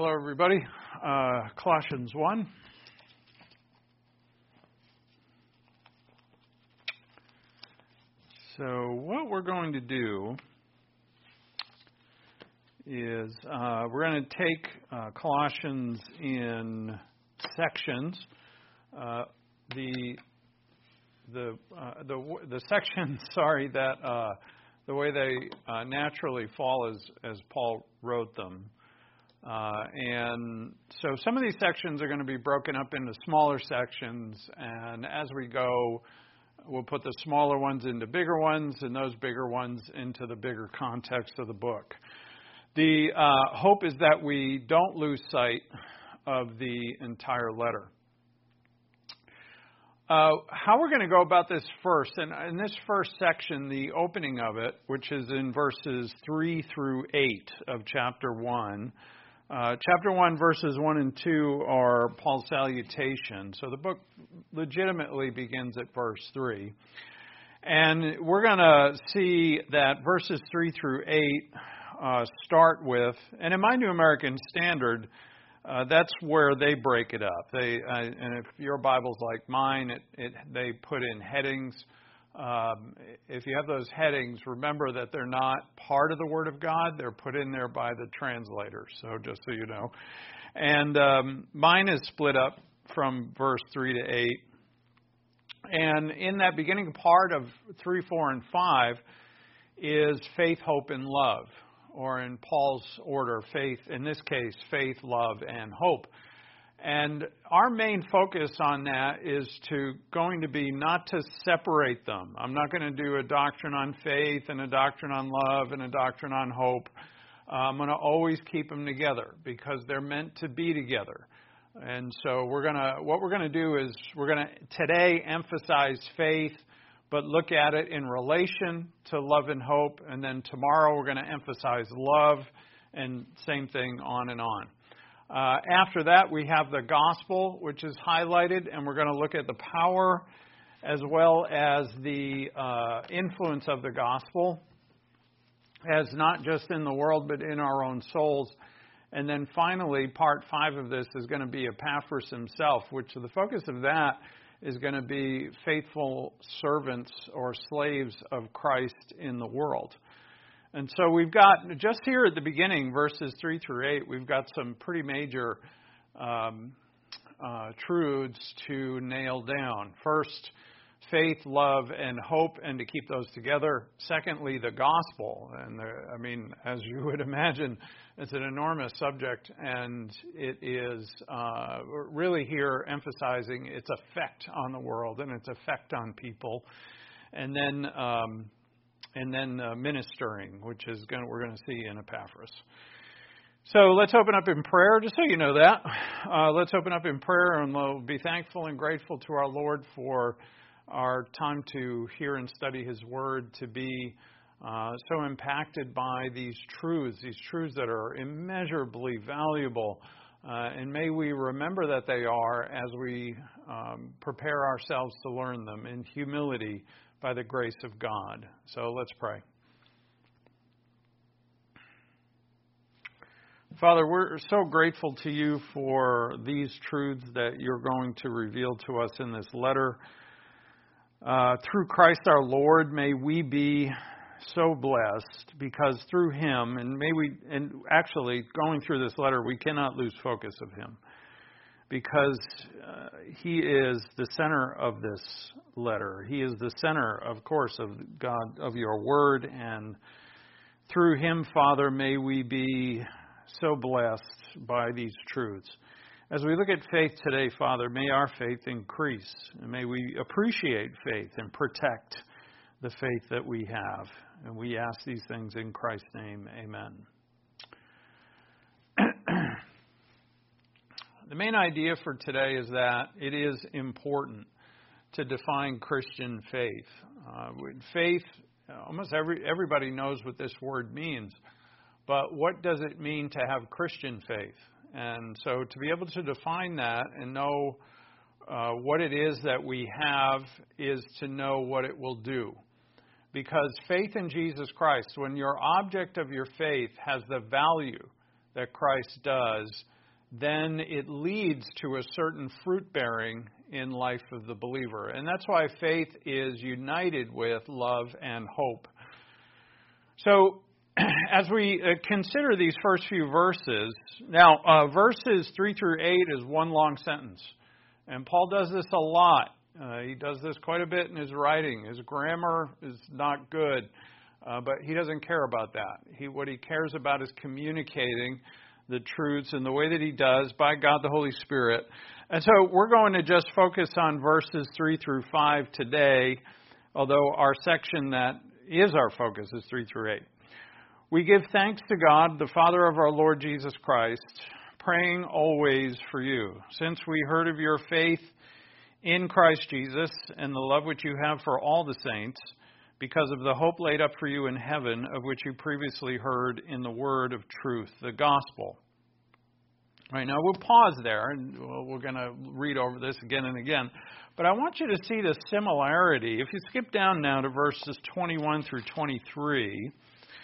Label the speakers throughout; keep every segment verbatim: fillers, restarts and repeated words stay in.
Speaker 1: Hello, everybody. Uh, Colossians one. So what we're going to do is uh, we're going to take uh, Colossians in sections. Uh, the the uh, the the sections, sorry, that uh, the way they uh, naturally fall as as Paul wrote them. Uh, and so some of these sections are going to be broken up into smaller sections, and as we go, we'll put the smaller ones into bigger ones, and those bigger ones into the bigger context of the book. The uh, hope is that we don't lose sight of the entire letter. Uh, how we're going to go about this first, and in this first section, the opening of it, which is in verses three through eight of chapter one, Uh, chapter one, verses one and two are Paul's salutation. So the book legitimately begins at verse three. And we're going to see that verses three through eight uh, start with, and in my New American Standard, uh, that's where they break it up. They uh, and if your Bible's like mine, it, it they put in headings. Um, if you have those headings, remember that they're not part of the Word of God. They're put in there by the translator, so just so you know. And um, mine is split up from verse three to eight. And in that beginning part of three, four, and five is faith, hope, and love. Or in Paul's order, faith, in this case, faith, love, and hope. And our main focus on that is to going to be not to separate them. I'm not going to do a doctrine on faith and a doctrine on love and a doctrine on hope. Uh, I'm going to always keep them together because they're meant to be together. And so we're going to, what we're going to do is we're going to today emphasize faith, but look at it in relation to love and hope. And then tomorrow we're going to emphasize love, and same thing on and on. Uh, after that, we have the gospel, which is highlighted, and we're going to look at the power as well as the uh, influence of the gospel, as not just in the world, but in our own souls. And then finally, part five of this is going to be Epaphras himself, which the focus of that is going to be faithful servants or slaves of Christ in the world. And so we've got, just here at the beginning, verses three through eight, we've got some pretty major um, uh, truths to nail down. First, faith, love, and hope, and to keep those together. Secondly, the gospel. And the, I mean, as you would imagine, it's an enormous subject, and it is uh, really here emphasizing its effect on the world and its effect on people. And then Um, And then uh, ministering, which is going we're going to see in Epaphras. So let's open up in prayer, just so you know that. Uh, let's open up in prayer, and we'll be thankful and grateful to our Lord for our time to hear and study His Word, to be uh, so impacted by these truths, these truths that are immeasurably valuable. Uh, and may we remember that they are as we um, prepare ourselves to learn them in humility, by the grace of God. So let's pray. Father, we're so grateful to you for these truths that you're going to reveal to us in this letter. Uh, through Christ our Lord, may we be so blessed, because through Him, and may we, and actually going through this letter, we cannot lose focus of Him. Because uh, He is the center of this letter. He is the center, of course, of God, of your word. And through Him, Father, may we be so blessed by these truths. As we look at faith today, Father, may our faith increase. And may we appreciate faith and protect the faith that we have. And we ask these things in Christ's name. Amen. The main idea for today is that it is important to define Christian faith. Uh, faith, almost every everybody knows what this word means, but what does it mean to have Christian faith? And so to be able to define that and know uh, what it is that we have is to know what it will do. Because faith in Jesus Christ, when your object of your faith has the value that Christ does, then it leads to a certain fruit bearing in life of the believer. And that's why faith is united with love and hope. So, as we uh, consider these first few verses, now, uh, verses three through eight is one long sentence. And Paul does this a lot. Uh, he does this quite a bit in his writing. His grammar is not good, uh, but he doesn't care about that. He, what he cares about is communicating the truths in the way that he does by God the Holy Spirit. And so we're going to just focus on verses three through five today, although our section that is our focus is three through eight. We give thanks to God, the Father of our Lord Jesus Christ, praying always for you, since we heard of your faith in Christ Jesus and the love which you have for all the saints, because of the hope laid up for you in heaven, of which you previously heard in the word of truth, the gospel. All right, now we'll pause there, and we're going to read over this again and again. But I want you to see the similarity. If you skip down now to verses twenty-one through twenty-three,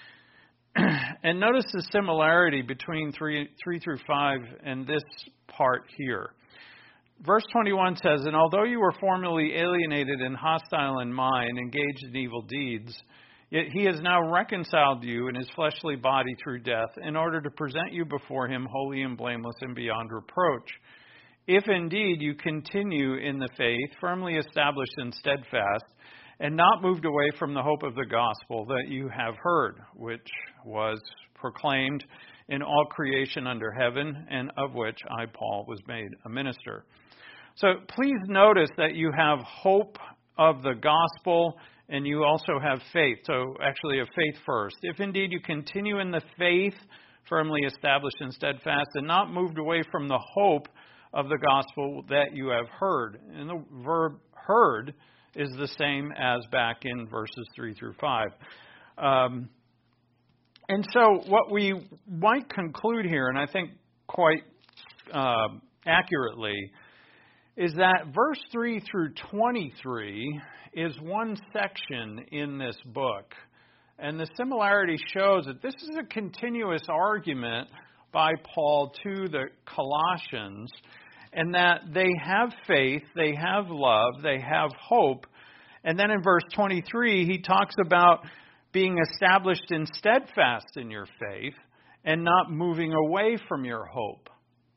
Speaker 1: and notice the similarity between three, three through five and this part here. Verse twenty-one says, "And although you were formerly alienated and hostile in mind, engaged in evil deeds, yet he has now reconciled you in his fleshly body through death, in order to present you before him holy and blameless and beyond reproach. If indeed you continue in the faith, firmly established and steadfast, and not moved away from the hope of the gospel that you have heard, which was proclaimed in all creation under heaven, and of which I, Paul, was made a minister." So please notice that you have hope of the gospel and you also have faith. So actually a faith first. If indeed you continue in the faith, firmly established and steadfast, and not moved away from the hope of the gospel that you have heard. And the verb heard is the same as back in verses three through five. Um, and so what we might conclude here, and I think quite uh, accurately, is that verse three through twenty-three is one section in this book. And the similarity shows that this is a continuous argument by Paul to the Colossians, and that they have faith, they have love, they have hope. And then in verse twenty-three, he talks about being established and steadfast in your faith and not moving away from your hope.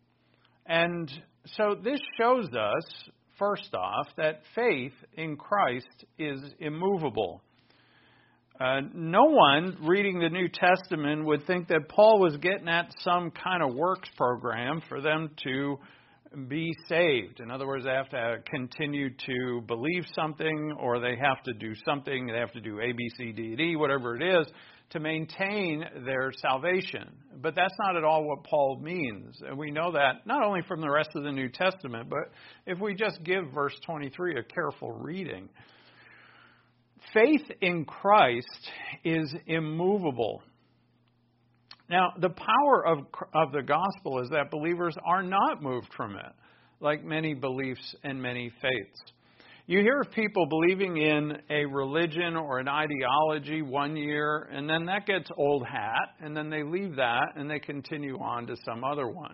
Speaker 1: And so this shows us, first off, that faith in Christ is immovable. Uh, no one reading the New Testament would think that Paul was getting at some kind of works program for them to be saved. In other words, they have to continue to believe something, or they have to do something, they have to do A, B, C, D, D, whatever it is, to maintain their salvation. But that's not at all what Paul means. And we know that not only from the rest of the New Testament, but if we just give verse twenty-three a careful reading. Faith in Christ is immovable. Now, the power of, of the gospel is that believers are not moved from it, like many beliefs and many faiths. You hear of people believing in a religion or an ideology one year, and then that gets old hat, and then they leave that, and they continue on to some other one.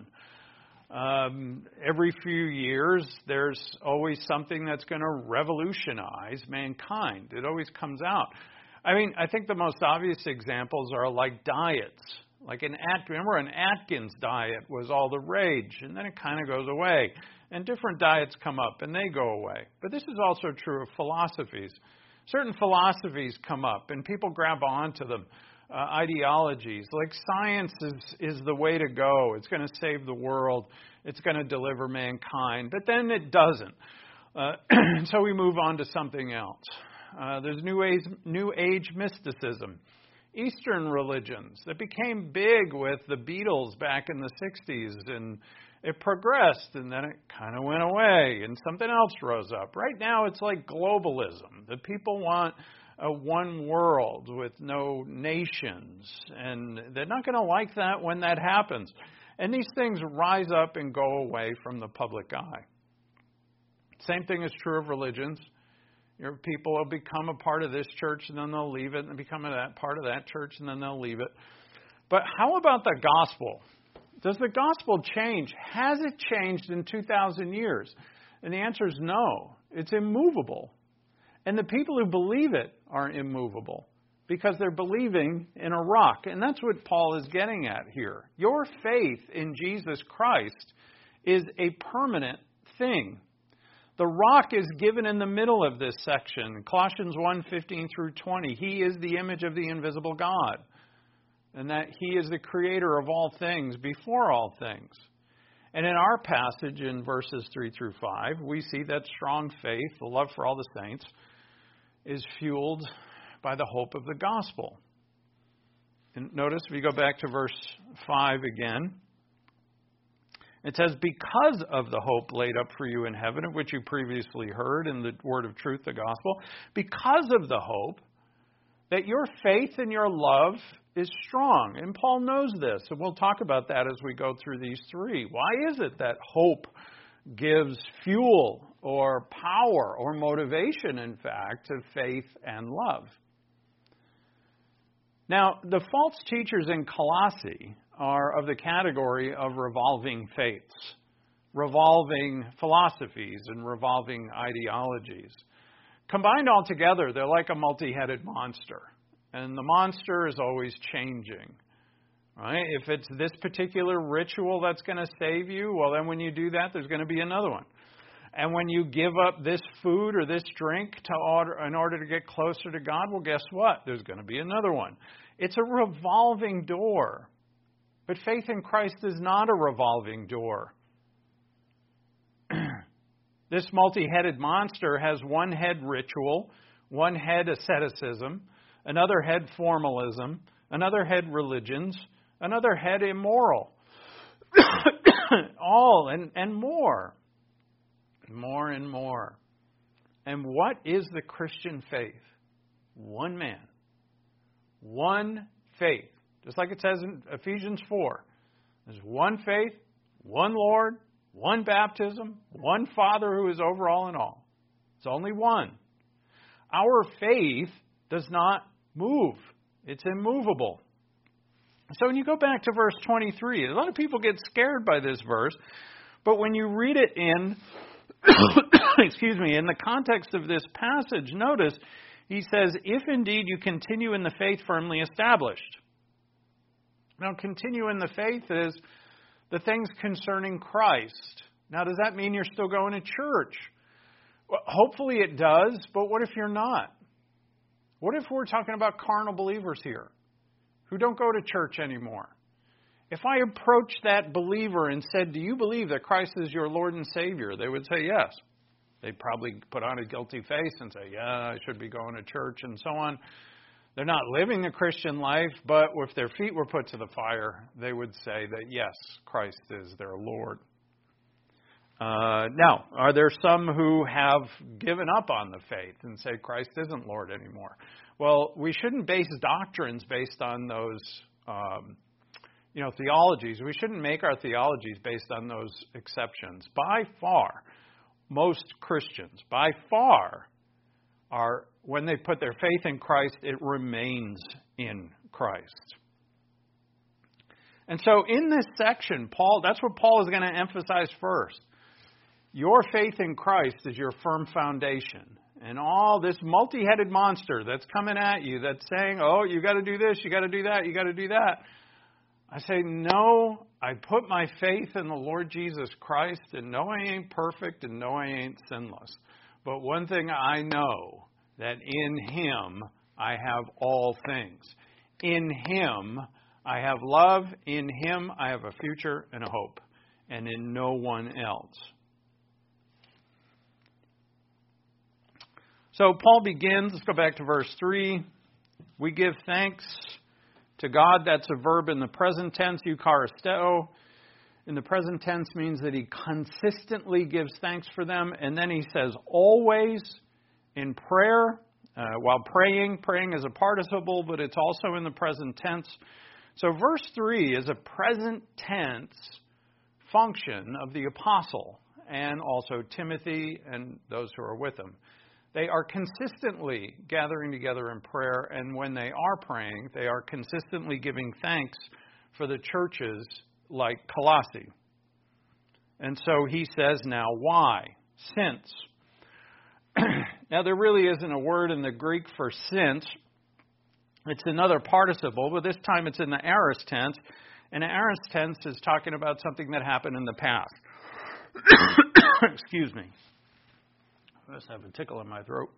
Speaker 1: Um, every few years, there's always something that's going to revolutionize mankind. It always comes out. I mean, I think the most obvious examples are like diets. Like an At- remember an Atkins diet was all the rage, and then it kind of goes away. And different diets come up, and they go away. But this is also true of philosophies. Certain philosophies come up, and people grab onto them. Uh, ideologies, like science is, is the way to go. It's going to save the world. It's going to deliver mankind. But then it doesn't. Uh, so we move on to something else. Uh, there's New Age, New Age mysticism. Eastern religions that became big with the Beatles back in the sixties, and it progressed, and then it kind of went away, and something else rose up. Right now, it's like globalism. The people want a one world with no nations, and they're not going to like that when that happens. And these things rise up and go away from the public eye. Same thing is true of religions. Your people will become a part of this church, and then they'll leave it, and become a that part of that church, and then they'll leave it. But how about the gospel? Does the gospel change? Has it changed in two thousand years? And the answer is no. It's immovable. And the people who believe it are immovable because they're believing in a rock. And that's what Paul is getting at here. Your faith in Jesus Christ is a permanent thing. The rock is given in the middle of this section. Colossians one, fifteen through twenty. He is the image of the invisible God. And that He is the creator of all things, before all things. And in our passage in verses three through five, we see that strong faith, the love for all the saints, is fueled by the hope of the gospel. And notice, if you go back to verse five again, it says, because of the hope laid up for you in heaven, of which you previously heard in the word of truth, the gospel, because of the hope, that your faith and your love is strong. And Paul knows this, and we'll talk about that as we go through these three. Why is it that hope gives fuel or power or motivation, in fact, to faith and love? Now, the false teachers in Colossae are of the category of revolving faiths, revolving philosophies, and revolving ideologies. Combined all together, they're like a multi-headed monster. And the monster is always changing. Right? If it's this particular ritual that's going to save you, well, then when you do that, there's going to be another one. And when you give up this food or this drink to order, in order to get closer to God, well, guess what? There's going to be another one. It's a revolving door. But faith in Christ is not a revolving door. This multi-headed monster has one head ritual, one head asceticism, another head formalism, another head religions, another head immoral. All and, and more. More and more. And what is the Christian faith? One man. One faith. Just like it says in Ephesians four. There's one faith, one Lord, one baptism, one Father who is over all and all. It's only one. Our faith does not move. It's immovable. So when you go back to verse twenty-three, a lot of people get scared by this verse, but when you read it in, excuse me, in the context of this passage, notice he says, if indeed you continue in the faith firmly established. Now, continue in the faith is the things concerning Christ. Now, does that mean you're still going to church? Well, hopefully it does, but what if you're not? What if we're talking about carnal believers here who don't go to church anymore? If I approached that believer and said, do you believe that Christ is your Lord and Savior? They would say yes. They'd probably put on a guilty face and say, yeah, I should be going to church and so on. They're not living the Christian life, but if their feet were put to the fire, they would say that, yes, Christ is their Lord. Uh, now, are there some who have given up on the faith and say Christ isn't Lord anymore? Well, we shouldn't base doctrines based on those, um, you know, theologies. We shouldn't make our theologies based on those exceptions. By far, most Christians, by far, are, when they put their faith in Christ, it remains in Christ. And so in this section, Paul, that's what Paul is going to emphasize first. Your faith in Christ is your firm foundation. And all this multi-headed monster that's coming at you, that's saying, oh, you got to do this, you got to do that, you got to do that. I say, no, I put my faith in the Lord Jesus Christ, and no, I ain't perfect, and no, I ain't sinless. But one thing I know, that in Him I have all things. In Him I have love. In Him I have a future and a hope. And in no one else. So Paul begins, let's go back to verse three. We give thanks to God. That's a verb in the present tense, eucharisteo. In the present tense means that he consistently gives thanks for them. And then he says, always in prayer, uh, while praying. Praying is a participle, but it's also in the present tense. So verse three is a present tense function of the apostle and also Timothy and those who are with him. They are consistently gathering together in prayer, and when they are praying, they are consistently giving thanks for the churches like Colossae. And so he says now, why? Since. Now, there really isn't a word in the Greek for since. It's another participle, but this time it's in the aorist tense. And the aorist tense is talking about something that happened in the past. Excuse me. I just have a tickle in my throat.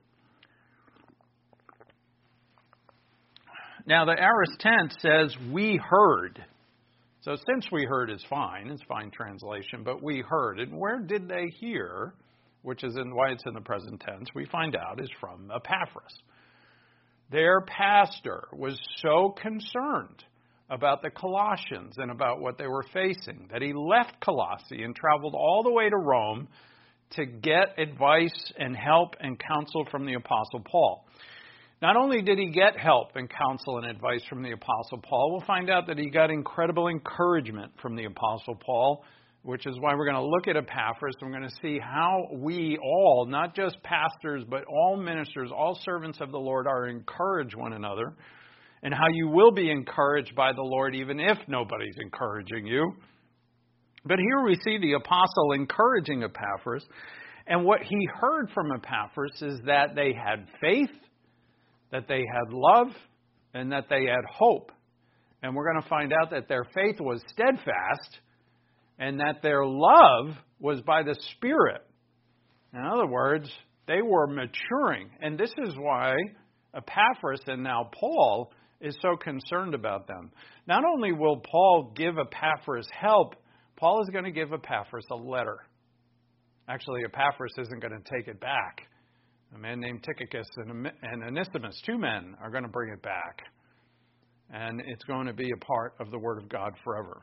Speaker 1: Now, the aorist tense says, we heard. So since we heard is fine. It's fine translation, but we heard. And where did they hear, which is in why it's in the present tense, we find out is from Epaphras. Their pastor was so concerned about the Colossians and about what they were facing that he left Colossae and traveled all the way to Rome to get advice and help and counsel from the Apostle Paul. Not only did he get help and counsel and advice from the Apostle Paul, we'll find out that he got incredible encouragement from the Apostle Paul, which is why we're going to look at Epaphras, and we're going to see how we all, not just pastors, but all ministers, all servants of the Lord, are to encourage one another, and how you will be encouraged by the Lord even if nobody's encouraging you. But here we see the apostle encouraging Epaphras, and what he heard from Epaphras is that they had faith, that they had love, and that they had hope. And we're going to find out that their faith was steadfast, and that their love was by the Spirit. In other words, they were maturing. And this is why Epaphras and now Paul is so concerned about them. Not only will Paul give Epaphras help, Paul is going to give Epaphras a letter. Actually, Epaphras isn't going to take it back. A man named Tychicus and Onesimus, two men, are going to bring it back. And it's going to be a part of the Word of God forever.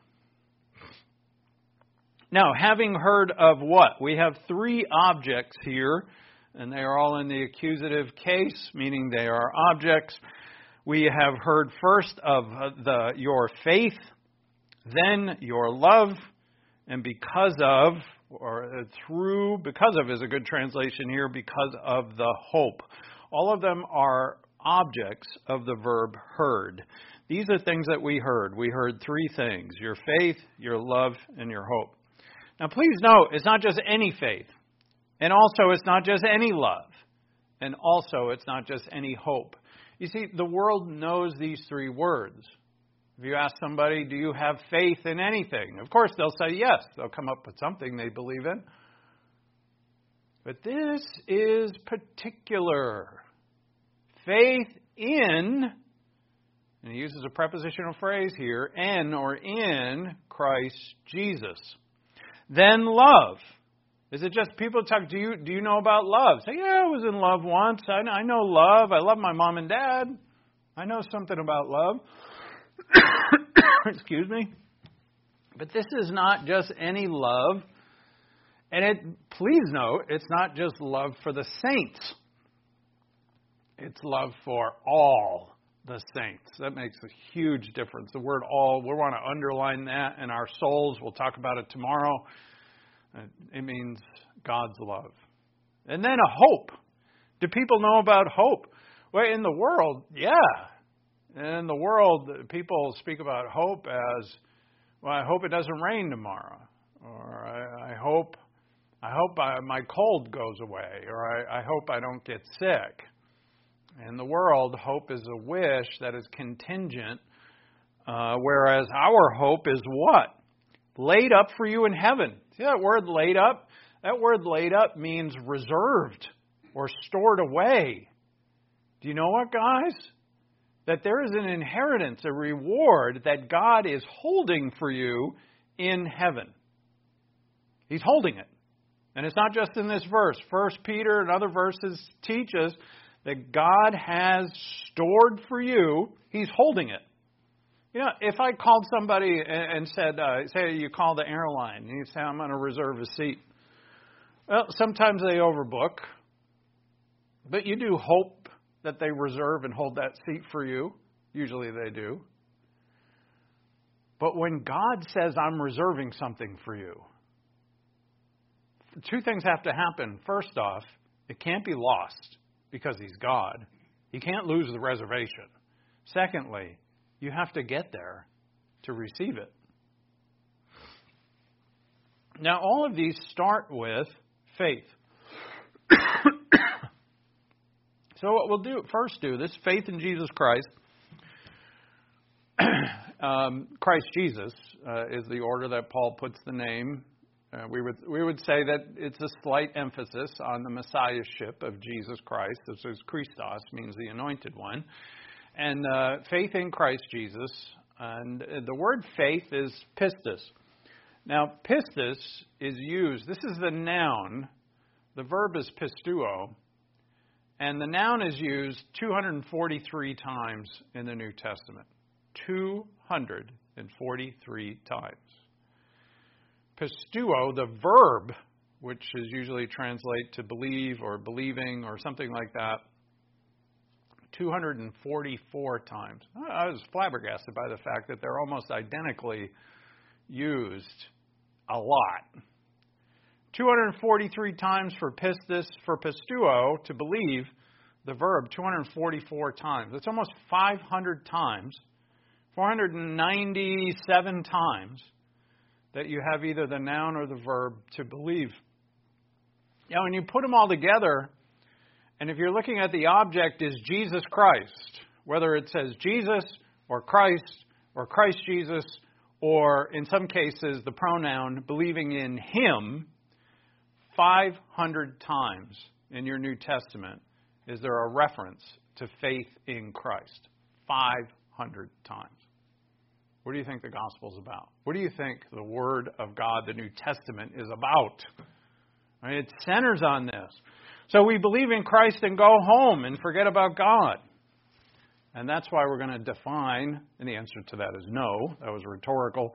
Speaker 1: Now, having heard of what? We have three objects here, and they are all in the accusative case, meaning they are objects. We have heard first of the your faith, then your love, and because of, or through, because of is a good translation here, because of the hope. All of them are objects of the verb heard. These are things that we heard. We heard three things: your faith, your love, and your hope. Now, please note, it's not just any faith. And also, it's not just any love. And also, it's not just any hope. You see, the world knows these three words. If you ask somebody, do you have faith in anything? Of course, they'll say yes. They'll come up with something they believe in. But this is particular. Faith in, and he uses a prepositional phrase here, in or in Christ Jesus. Then love. Is it just people talk, do you do you know about love? Say, yeah, I was in love once. I, I know love. I love my mom and dad. I know something about love. Excuse me. But this is not just any love. And it, please note, it's not just love for the saints. It's love for all the saints. That makes a huge difference. The word all, we want to underline that in our souls. We'll talk about it tomorrow. It means God's love. And then a hope. Do people know about hope? Well, in the world, yeah. In the world, people speak about hope as, well, I hope it doesn't rain tomorrow. Or I, I hope I hope I, my cold goes away. Or I, I hope I don't get sick. In the world, hope is a wish that is contingent, uh, whereas our hope is what? Laid up for you in heaven. See that word laid up? That word laid up means reserved or stored away. Do you know what, guys? That there is an inheritance, a reward that God is holding for you in heaven. He's holding it. And it's not just in this verse. First Peter and other verses teach us that God has stored for you. He's holding it. You know, if I called somebody and said, uh, say you call the airline, and you say, I'm going to reserve a seat. Well, sometimes they overbook. But you do hope that they reserve and hold that seat for you. Usually they do. But when God says, I'm reserving something for you, two things have to happen. First off, it can't be lost because He's God. He can't lose the reservation. Secondly, you have to get there to receive it. Now, all of these start with faith. So what we'll do first do, this faith in Jesus Christ, um, Christ Jesus uh, is the order that Paul puts the name. Uh, we would we would say that it's a slight emphasis on the messiahship of Jesus Christ. This is Christos, means the anointed one. And uh, faith in Christ Jesus. And the word faith is pistis. Now, pistis is used, this is the noun. The verb is pistuo. And the noun is used two hundred forty-three times in the New Testament. two hundred forty-three times. Pistuo, the verb, which is usually translated to believe or believing or something like that, two hundred forty-four times. I was flabbergasted by the fact that they're almost identically used a lot. two hundred forty-three times for pistis, for pistuo, to believe, the verb, two hundred forty-four times. That's almost five hundred times, four hundred ninety-seven times that you have either the noun or the verb to believe. Now, when you put them all together, and if you're looking at the object is Jesus Christ, whether it says Jesus or Christ or Christ Jesus, or in some cases the pronoun believing in Him, five hundred times in your New Testament is there a reference to faith in Christ. five hundred times. What do you think the gospel's about? What do you think the Word of God, the New Testament, is about? I mean, it centers on this. So we believe in Christ and go home and forget about God. And that's why we're going to define, and the answer to that is no. That was rhetorical.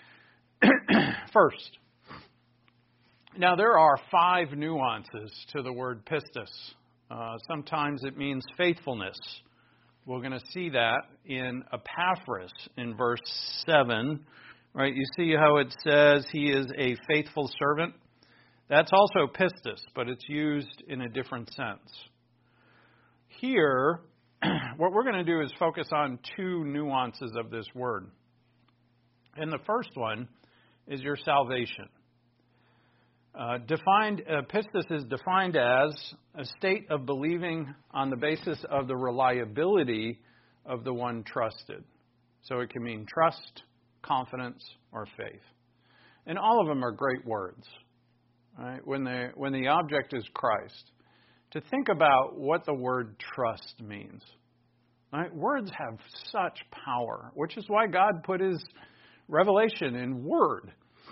Speaker 1: First, now there are five nuances to the word pistis. Uh, sometimes it means faithfulness. We're going to see that in Epaphras in verse seven. Right? You see how it says he is a faithful servant? That's also pistis, but it's used in a different sense. Here, what we're going to do is focus on two nuances of this word. And the first one is your salvation. Uh, defined, uh, pistis is defined as a state of believing on the basis of the reliability of the one trusted. So it can mean trust, confidence, or faith. And all of them are great words. Right? When the when the object is Christ, to think about what the word trust means. Right? Words have such power, which is why God put His revelation in word.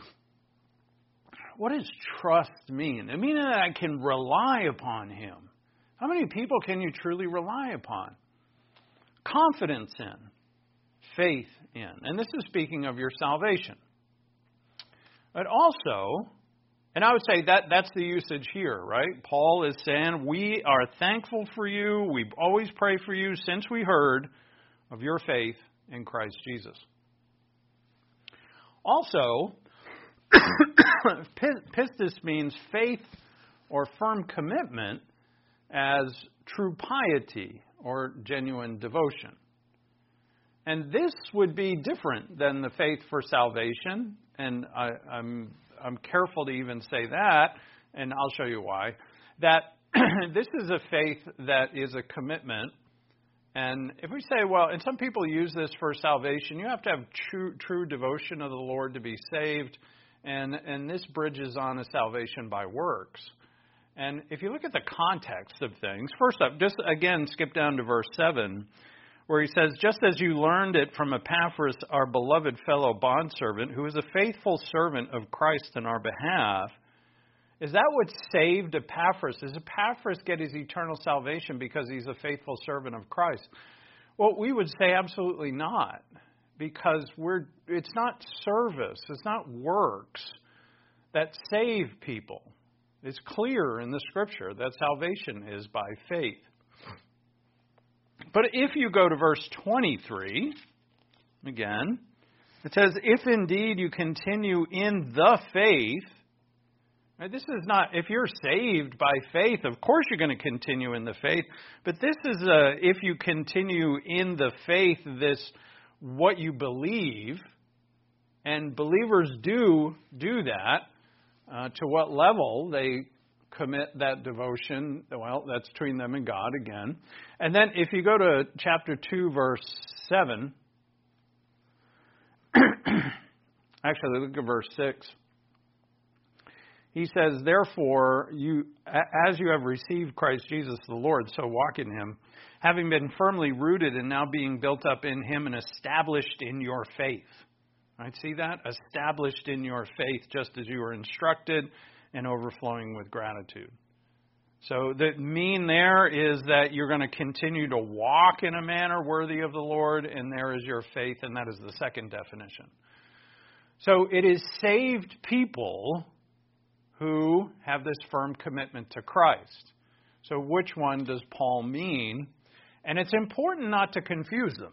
Speaker 1: What does trust mean? It means that I can rely upon Him. How many people can you truly rely upon? Confidence in, faith in. And this is speaking of your salvation. But also, and I would say that that's the usage here, right? Paul is saying, we are thankful for you. We always pray for you since we heard of your faith in Christ Jesus. Also, pistis means faith or firm commitment as true piety or genuine devotion. And this would be different than the faith for salvation. And I, I'm I'm careful to even say that, and I'll show you why. That this is a faith that is a commitment. And if we say, well, and some people use this for salvation, you have to have true, true devotion of the Lord to be saved. And, and this bridges on a salvation by works. And if you look at the context of things, first up, just again, skip down to verse seven, where he says, just as you learned it from Epaphras, our beloved fellow bondservant, who is a faithful servant of Christ in our behalf. Is that what saved Epaphras? Does Epaphras get his eternal salvation because he's a faithful servant of Christ? Well, we would say absolutely not. Because we're it's not service, it's not works that save people. It's clear in the Scripture that salvation is by faith. But if you go to verse twenty-three, again, it says, if indeed you continue in the faith. Right, this is not, if you're saved by faith, of course you're going to continue in the faith. But this is, a, if you continue in the faith, this what you believe, and believers do do that, Uh, to what level they commit that devotion, well, that's between them and God again. And then if you go to chapter two, verse seven, actually, look at verse six. He says, therefore, you, as you have received Christ Jesus the Lord, so walk in him, having been firmly rooted and now being built up in him and established in your faith. Right? See that? Established in your faith, just as you were instructed, and overflowing with gratitude. So the mean there is that you're going to continue to walk in a manner worthy of the Lord, and there is your faith, and that is the second definition. So it is saved people who have this firm commitment to Christ. So which one does Paul mean? And it's important not to confuse them.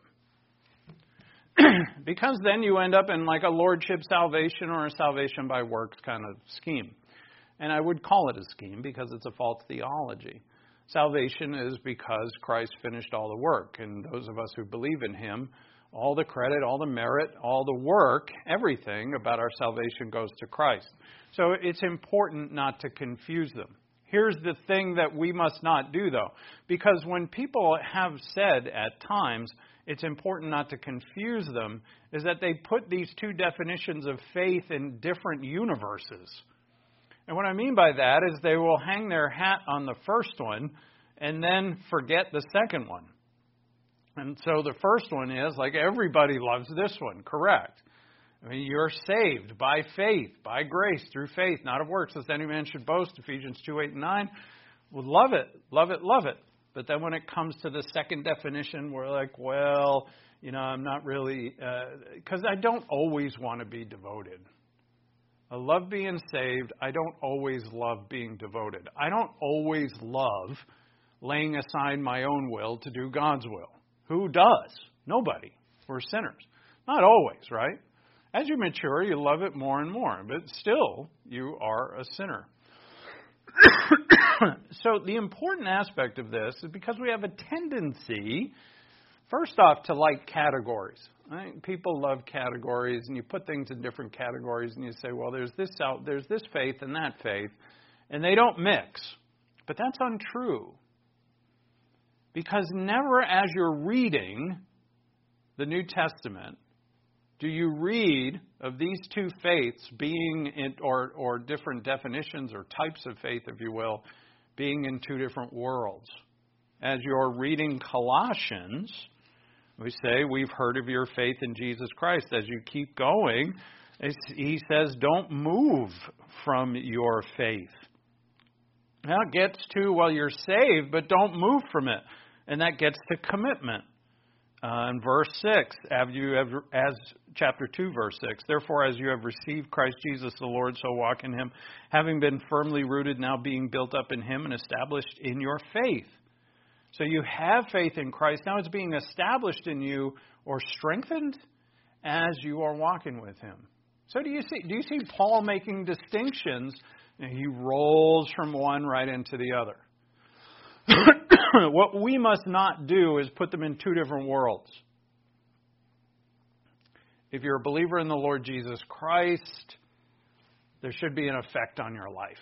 Speaker 1: Because then you end up in like a lordship salvation or a salvation by works kind of scheme. And I would call it a scheme because it's a false theology. Salvation is because Christ finished all the work. And those of us who believe in him, all the credit, all the merit, all the work, everything about our salvation goes to Christ. So it's important not to confuse them. Here's the thing that we must not do, though. Because when people have said at times, it's important not to confuse them, is that they put these two definitions of faith in different universes. And what I mean by that is they will hang their hat on the first one and then forget the second one. And so the first one is, like, everybody loves this one, correct. I mean, you're saved by faith, by grace, through faith, not of works, lest any man should boast, Ephesians two, eight, and nine. Well, love it, love it, love it. But then when it comes to the second definition, we're like, well, you know, I'm not really, because uh, I don't always want to be devoted. I love being saved. I don't always love being devoted. I don't always love laying aside my own will to do God's will. Who does? Nobody. We're sinners. Not always, right? As you mature, you love it more and more, but still, you are a sinner. So the important aspect of this is because we have a tendency, first off, to like categories. Right? People love categories, and you put things in different categories, and you say, well, there's this out, there's this faith and that faith, and they don't mix. But that's untrue. Because never as you're reading the New Testament do you read of these two faiths being in, or, or different definitions or types of faith, if you will, being in two different worlds. As you're reading Colossians, we say, we've heard of your faith in Jesus Christ. As you keep going, he says, don't move from your faith. Now it gets to, well, you're saved, but don't move from it. And that gets to commitment. Uh, in verse six, have you have, as chapter two, verse six, therefore, as you have received Christ Jesus the Lord, so walk in him, having been firmly rooted, now being built up in him and established in your faith. So you have faith in Christ. Now it's being established in you or strengthened as you are walking with him. So do you see? Do you see Paul making distinctions? And he rolls from one right into the other. What we must not do is put them in two different worlds. If you're a believer in the Lord Jesus Christ, there should be an effect on your life.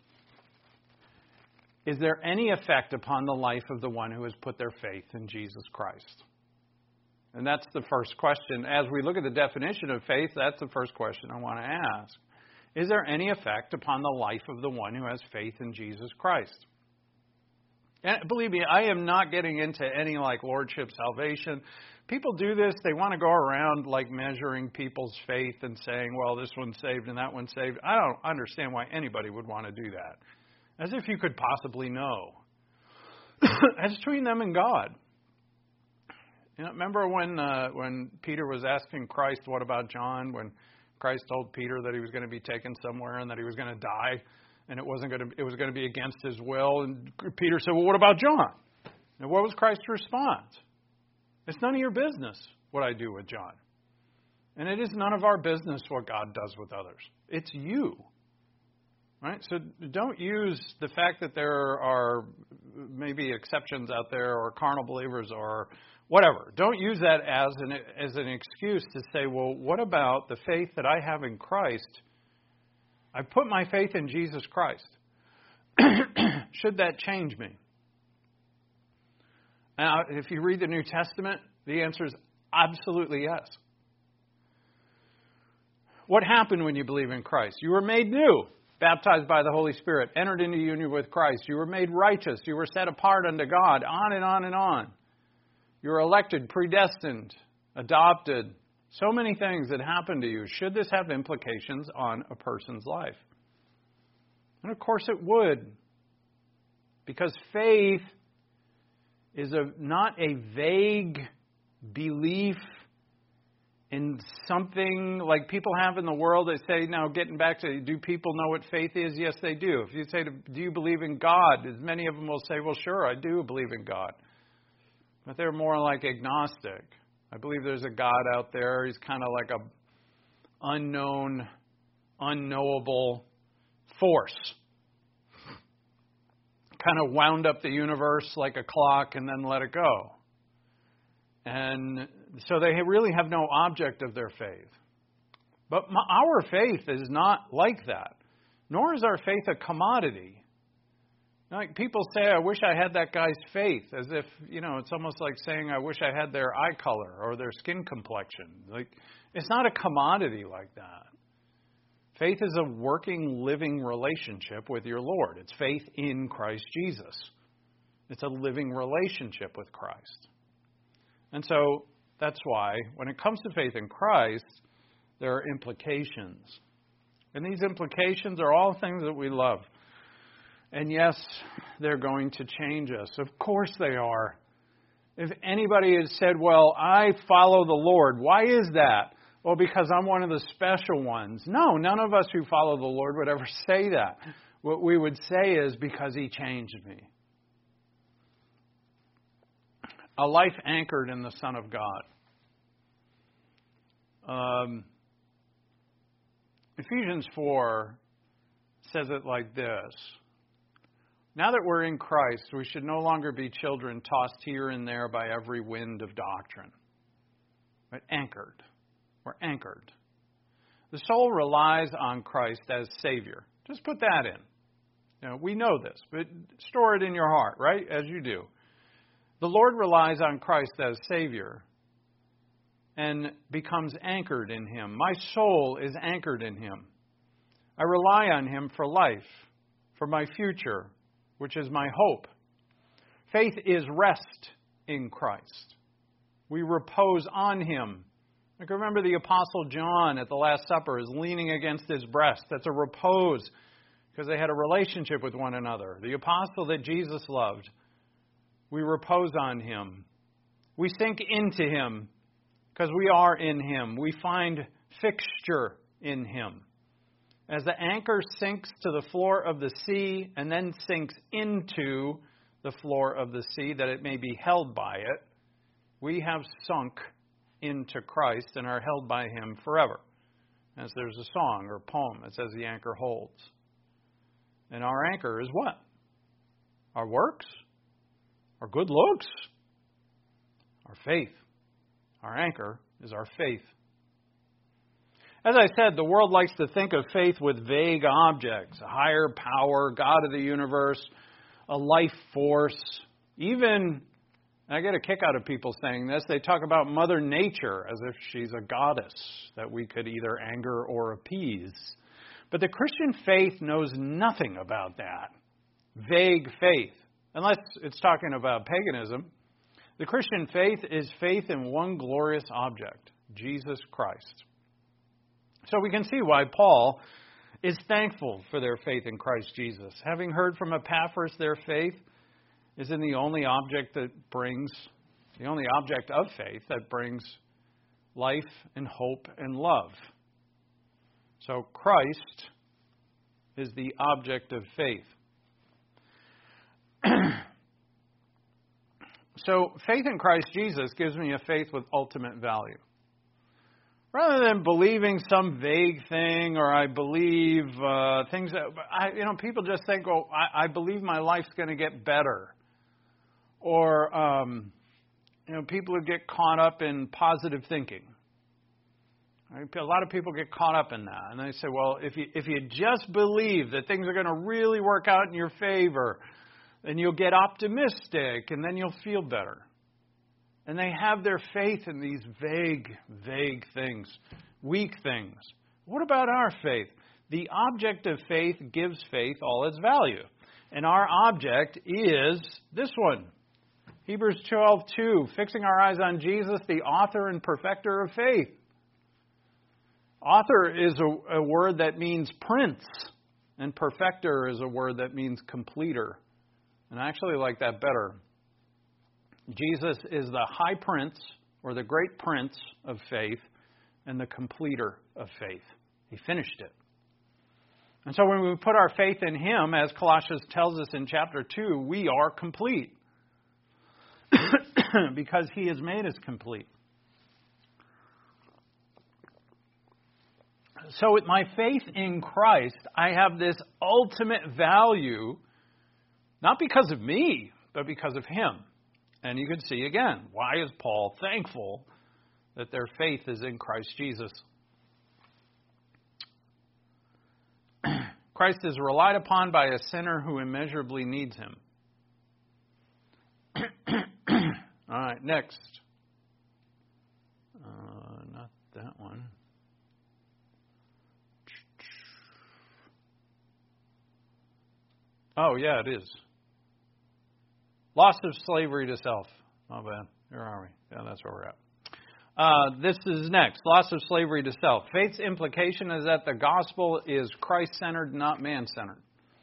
Speaker 1: Is there any effect upon the life of the one who has put their faith in Jesus Christ? And that's the first question. As we look at the definition of faith, that's the first question I want to ask. Is there any effect upon the life of the one who has faith in Jesus Christ? And believe me, I am not getting into any like lordship salvation. People do this. They want to go around like measuring people's faith and saying, well, this one's saved and that one's saved. I don't understand why anybody would want to do that. As if you could possibly know. It's between them and God. You know, remember when uh, when Peter was asking Christ, what about John? When Christ told Peter that he was going to be taken somewhere and that he was going to die. And it wasn't going to, it was going to be against his will. And Peter said, well, what about John? And what was Christ's response? It's none of your business what I do with John. And it is none of our business what God does with others. It's you. Right? So don't use the fact that there are maybe exceptions out there or carnal believers or whatever. Don't use that as an, as an excuse to say, well, what about the faith that I have in Christ? I put my faith in Jesus Christ. Should that change me? Now, if you read the New Testament, the answer is absolutely yes. What happened when you believe in Christ? You were made new, baptized by the Holy Spirit, entered into union with Christ. You were made righteous. You were set apart unto God, on and on and on. You were elected, predestined, adopted. So many things that happened to you. Should this have implications on a person's life? And of course it would. Because faith is a, not a vague belief in something like people have in the world. They say, now getting back to, do people know what faith is? Yes, they do. If you say, do you believe in God? As many of them will say, well, sure, I do believe in God. But they're more like agnostic. I believe there's a God out there. He's kind of like a unknown, unknowable force. Kind of wound up the universe like a clock and then let it go. And so they really have no object of their faith. But my, our faith is not like that. Nor is our faith a commodity. Like people say, I wish I had that guy's faith. As if, you know, it's almost like saying, I wish I had their eye color or their skin complexion. Like, it's not a commodity like that. Faith is a working, living relationship with your Lord. It's faith in Christ Jesus. It's a living relationship with Christ. And so that's why when it comes to faith in Christ, there are implications. And these implications are all things that we love. And yes, they're going to change us. Of course they are. If anybody has said, well, I follow the Lord, why is that? Well, because I'm one of the special ones. No, none of us who follow the Lord would ever say that. What we would say is because He changed me. A life anchored in the Son of God. Um, Ephesians four says it like this. Now that we're in Christ, we should no longer be children tossed here and there by every wind of doctrine. But anchored. We're anchored. The soul relies on Christ as Savior. Just put that in. You know, we know this, but store it in your heart, right? As you do. The Lord relies on Christ as Savior and becomes anchored in Him. My soul is anchored in Him. I rely on Him for life, for my future, which is my hope. Faith is rest in Christ. We repose on Him. Like remember the Apostle John at the Last Supper is leaning against his breast. That's a repose because they had a relationship with one another. The apostle that Jesus loved. We repose on Him. We sink into Him because we are in Him. We find fixture in Him. As the anchor sinks to the floor of the sea and then sinks into the floor of the sea that it may be held by it, we have sunk into Christ and are held by Him forever. As there's a song or poem that says the anchor holds. And our anchor is what? Our works? Our good looks? Our faith. Our anchor is our faith. As I said, the world likes to think of faith with vague objects, a higher power, God of the universe, a life force. Even, I get a kick out of people saying this, they talk about Mother Nature as if she's a goddess that we could either anger or appease. But the Christian faith knows nothing about that. Vague faith. Unless it's talking about paganism. The Christian faith is faith in one glorious object, Jesus Christ. So we can see why Paul is thankful for their faith in Christ Jesus. Having heard from Epaphras their faith is in the only object that brings, the only object of faith that brings life and hope and love. So Christ is the object of faith. So faith in Christ Jesus gives me a faith with ultimate value. Rather than believing some vague thing, or I believe uh, things that, I, you know, people just think, oh, I, I believe my life's going to get better. Or, um, you know, people who get caught up in positive thinking. A lot of people get caught up in that. And they say, well, if you if you just believe that things are going to really work out in your favor, then you'll get optimistic and then you'll feel better. And they have their faith in these vague, vague things, weak things. What about our faith? The object of faith gives faith all its value. And our object is this one. Hebrews twelve two, fixing our eyes on Jesus, the author and perfecter of faith. Author is a, a word that means prince, and perfecter is a word that means completer. And I actually like that better. Jesus is the high prince, or the great prince of faith, and the completer of faith. He finished it. And so when we put our faith in Him, as Colossians tells us in chapter two, we are complete. Because He has made us complete. So with my faith in Christ, I have this ultimate value, not because of me, but because of Him. And you can see again, why is Paul thankful that their faith is in Christ Jesus? Christ is relied upon by a sinner who immeasurably needs Him. All right, next. Uh, not that one. Oh, yeah, it is. Loss of slavery to self. Oh, bad. Where are we? Yeah, that's where we're at. Uh, this is next. Loss of slavery to self. Faith's implication is that the gospel is Christ-centered, not man-centered.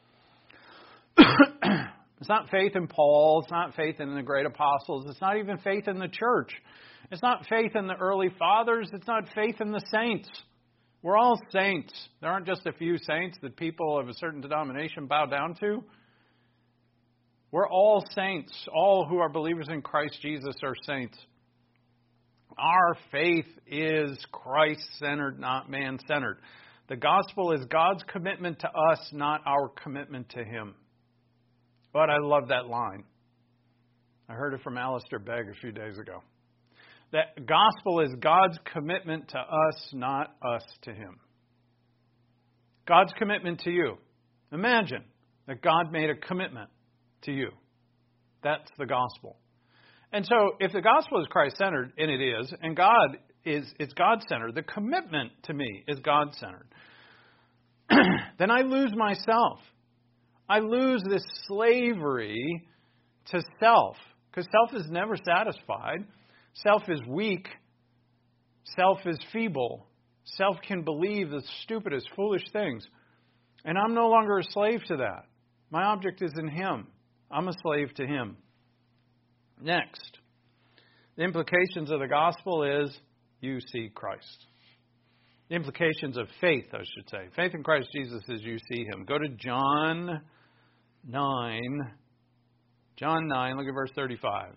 Speaker 1: It's not faith in Paul. It's not faith in the great apostles. It's not even faith in the church. It's not faith in the early fathers. It's not faith in the saints. We're all saints. There aren't just a few saints that people of a certain denomination bow down to. We're all saints. All who are believers in Christ Jesus are saints. Our faith is Christ-centered, not man-centered. The gospel is God's commitment to us, not our commitment to Him. But I love that line. I heard it from Alistair Begg a few days ago. That gospel is God's commitment to us, not us to Him. God's commitment to you. Imagine that God made a commitment to you. That's the gospel. And so if the gospel is Christ-centered, and it is, and God is it's God-centered, the commitment to me is God-centered, then I lose myself. I lose this slavery to self, because self is never satisfied. Self is weak. Self is feeble. Self can believe the stupidest, foolish things. And I'm no longer a slave to that. My object is in Him. I'm a slave to Him. Next, the implications of the gospel is you see Christ. The implications of faith, I should say. Faith in Christ Jesus is you see Him. Go to John nine. John nine, look at verse thirty-five.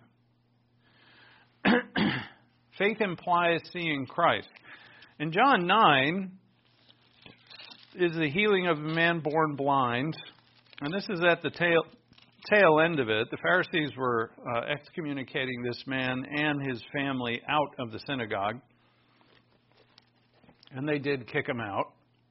Speaker 1: Faith implies seeing Christ. In John nine is the healing of a man born blind. And this is at the tail, tail end of it. The Pharisees were uh, excommunicating this man and his family out of the synagogue. And they did kick him out.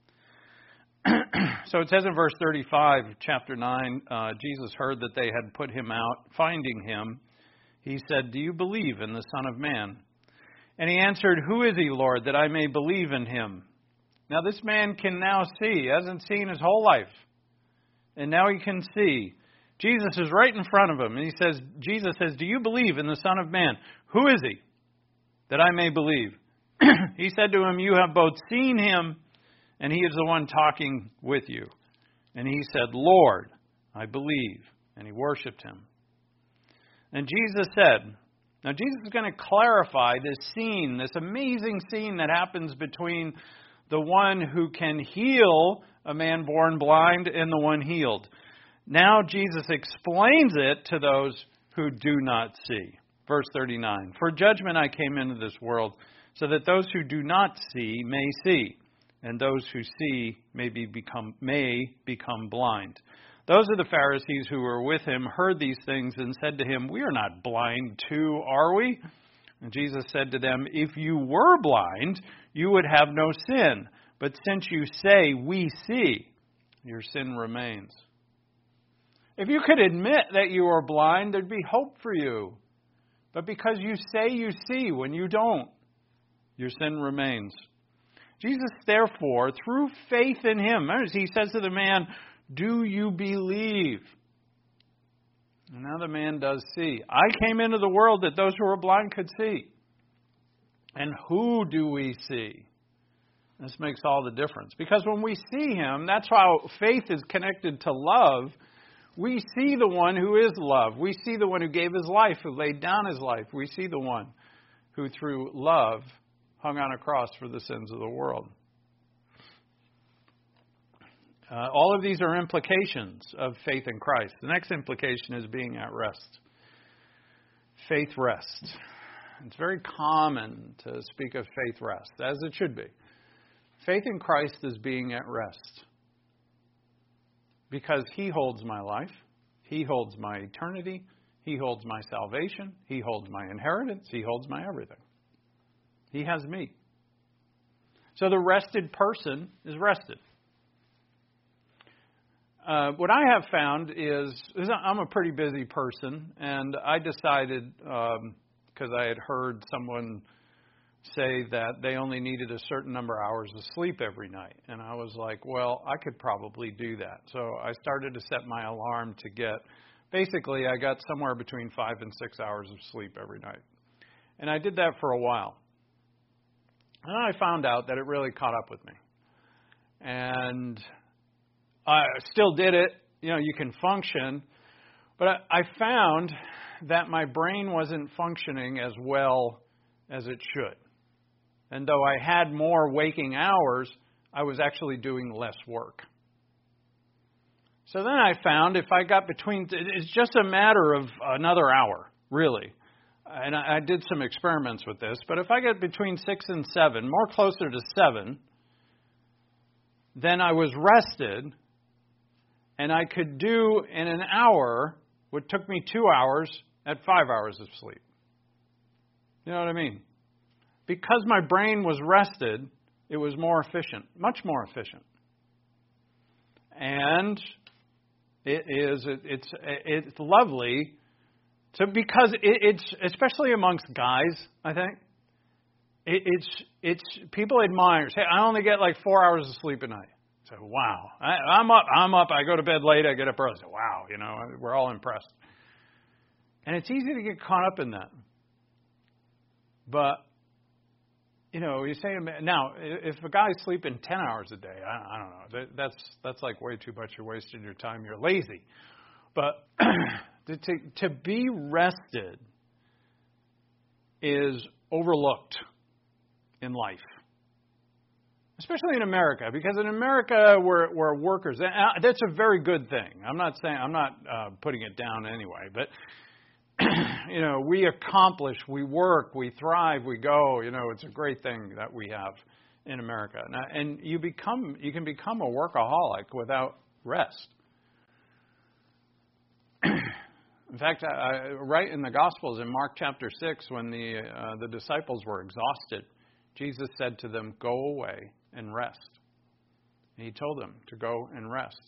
Speaker 1: So it says in verse thirty-five, chapter nine, uh, Jesus heard that they had put him out. Finding him, He said, "Do you believe in the Son of Man?" And he answered, "Who is He, Lord, that I may believe in Him?" Now this man can now see. He hasn't seen his whole life. And now he can see. Jesus is right in front of him. And he says, Jesus says, "Do you believe in the Son of Man? Who is He, that I may believe?" He said to him, "You have both seen Him, and He is the one talking with you." And he said, "Lord, I believe." And he worshipped Him. And Jesus said, now Jesus is going to clarify this scene, this amazing scene that happens between the one who can heal a man born blind and the one healed. Now Jesus explains it to those who do not see. Verse thirty-nine, "For judgment I came into this world, so that those who do not see may see, and those who see may be become may become blind." Those of the Pharisees who were with Him heard these things and said to Him, "We are not blind too, are we? And Jesus said to them, if you were blind, you would have no sin. But since you say, we see, your sin remains. If you could admit that you are blind, there'd be hope for you. But because you say you see when you don't, your sin remains. Jesus, therefore, through faith in Him, He says to the man, do you believe? And now the man does see. I came into the world that those who are blind could see. And who do we see? This makes all the difference. Because when we see Him, that's how faith is connected to love. We see the one who is love. We see the one who gave His life, who laid down His life. We see the one who through love hung on a cross for the sins of the world. Uh, all of these are implications of faith in Christ. The next implication is being at rest. Faith rest. It's very common to speak of faith rest, as it should be. Faith in Christ is being at rest. Because He holds my life. He holds my eternity. He holds my salvation. He holds my inheritance. He holds my everything. He has me. So the rested person is rested. Uh, what I have found is, is I'm a pretty busy person, and I decided, because um, I had heard someone say that they only needed a certain number of hours of sleep every night. And I was like, well, I could probably do that. So I started to set my alarm to get, basically I got somewhere between five and six hours of sleep every night. And I did that for a while. And then I found out that it really caught up with me. And I still did it. You know, you can function. But I, I found that my brain wasn't functioning as well as it should. And though I had more waking hours, I was actually doing less work. So then I found if I got between, it's just a matter of another hour, really. And I, I did some experiments with this, but if I get between six and seven, more closer to seven, then I was rested, and I could do in an hour what took me two hours at five hours of sleep. You know what I mean? Because my brain was rested, it was more efficient, much more efficient. And it is, it, it's, it's lovely to, because it, it's, especially amongst guys, I think, it, it's, it's, people admire, say, I only get like four hours of sleep a night. So, wow, I, I'm up, I'm up, I go to bed late, I get up early. So, wow, you know, we're all impressed. And it's easy to get caught up in that. But, you know, you say, now, if a guy's sleeping ten hours a day, I, I don't know, that's that's like way too much. You're wasting your time. You're lazy. But to, to be rested is overlooked in life, especially in America, because in America we're, we're workers. And that's a very good thing. I'm not saying, I'm not uh, putting it down anyway, but you know, we accomplish, we work, we thrive, we go. You know, it's a great thing that we have in America. And, and you become, you can become a workaholic without rest. In fact, I, right in the Gospels, in Mark chapter six, when the uh, the disciples were exhausted, Jesus said to them, "Go away and rest." And He told them to go and rest.